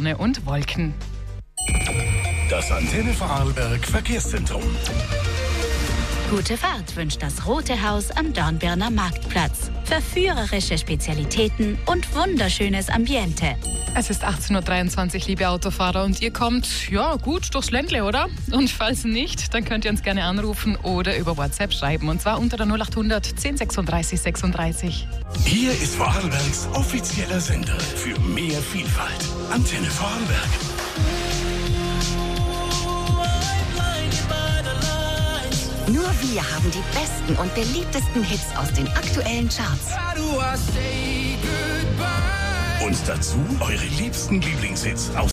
Sonne und Wolken. Das Antenne Vorarlberg Verkehrszentrum. Gute Fahrt wünscht das Rote Haus am Dornbirner Marktplatz. Verführerische Spezialitäten und wunderschönes Ambiente. Es ist 18.23 Uhr, liebe Autofahrer, und ihr kommt, ja, gut durchs Ländle, oder? Und falls nicht, dann könnt ihr uns gerne anrufen oder über WhatsApp schreiben, und zwar unter der 0800 10 36 36. Hier ist Vorarlbergs offizieller Sender für mehr Vielfalt. Antenne Vorarlberg. Nur wir haben die besten und beliebtesten Hits aus den aktuellen Charts. Und dazu eure liebsten Lieblingshits aus